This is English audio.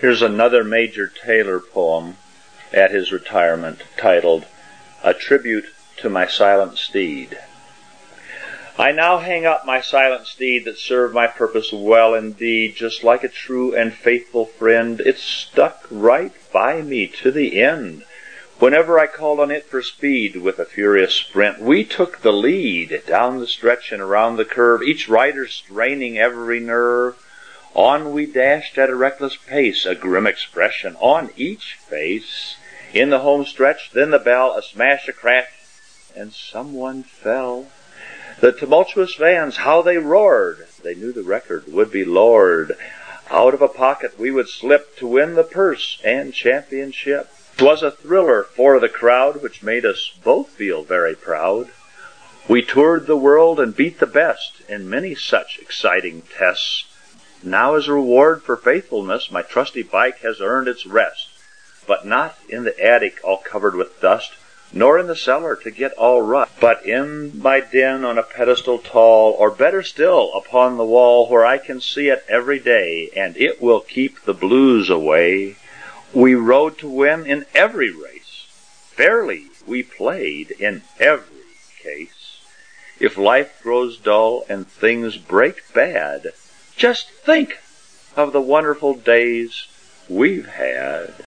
Here's another Major Taylor poem at his retirement, titled, A Tribute to My Silent Steed. I now hang up my silent steed that served my purpose well indeed. Just like a true and faithful friend, it stuck right by me to the end. Whenever I called on it for speed with a furious sprint, we took the lead down the stretch and around the curve, each rider straining every nerve. On we dashed at a reckless pace, a grim expression on each face. In the home stretch, then the bell, a smash, a crash, and someone fell. The tumultuous vans, how they roared! They knew the record would be lowered. Out of a pocket we would slip to win the purse and championship. 'Twas a thriller for the crowd, which made us both feel very proud. We toured the world and beat the best in many such exciting tests. Now as a reward for faithfulness, my trusty bike has earned its rest. But not in the attic all covered with dust, nor in the cellar to get all rust, but in my den on a pedestal tall, or better still, upon the wall, where I can see it every day, and it will keep the blues away. We rode to win in every race. Fairly we played in every case. If life grows dull and things break bad, just think of the wonderful days we've had.